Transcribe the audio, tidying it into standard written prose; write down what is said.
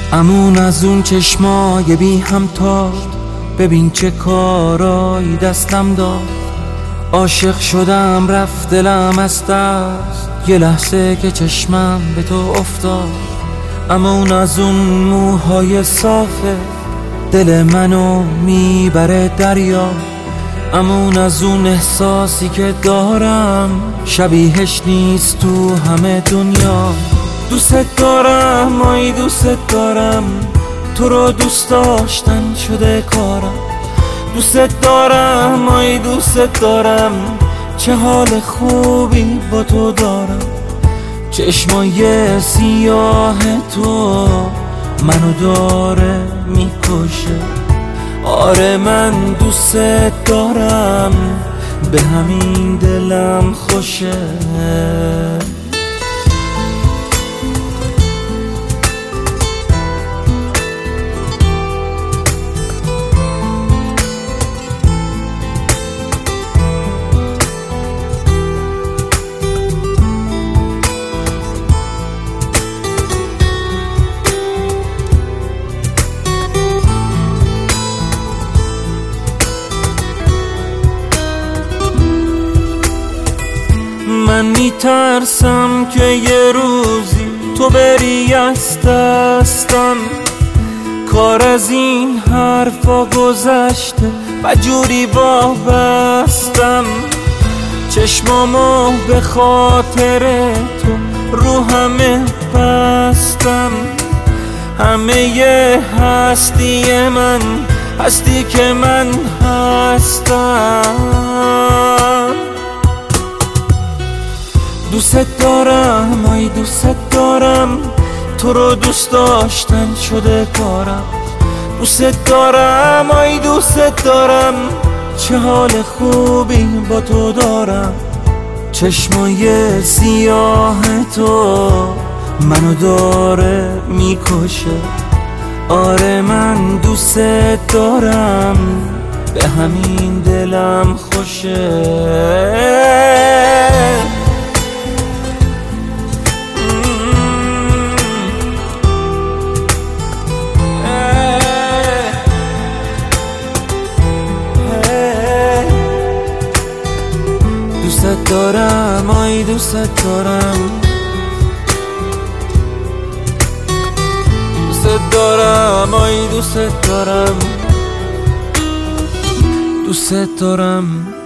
امون از اون چشمای بی همتا، ببین چه کارایی دستم داد. عاشق شدم رفت دلم از دست، یه لحظه که چشمم به تو افتاد. امون از اون موهای صافه، دل منو میبره دریا. امون از اون احساسی که دارم، شبیهش نیست تو همه دنیا. دوست دارم، آی دوست دارم، تو رو دوست داشتن شده کارم. دوست دارم، آی دوست دارم، چه حال خوبی با تو دارم. چشمای سیاه تو منو داره میکشه. آره من دوست دارم، به همین دلم خوشه. من میترسم که یه روزی تو بری از دستم. کار از این حرفا گذشته و جوری وابستم. چشمامو به خاطر تو رو همه بستم. همه ی هستی من هستی که من هستم. دوست دارم، آی دوست دارم، تو رو دوست داشتن شده کارم. دوست دارم، آی دوست دارم، چه حال خوبی با تو دارم. چشمای سیاه تو منو داره میکشه. آره من دوست دارم، به همین دلم خوشه. دوست دارم، آی دوست دارم، دوست دارم، آی دوست دارم، دوست دارم.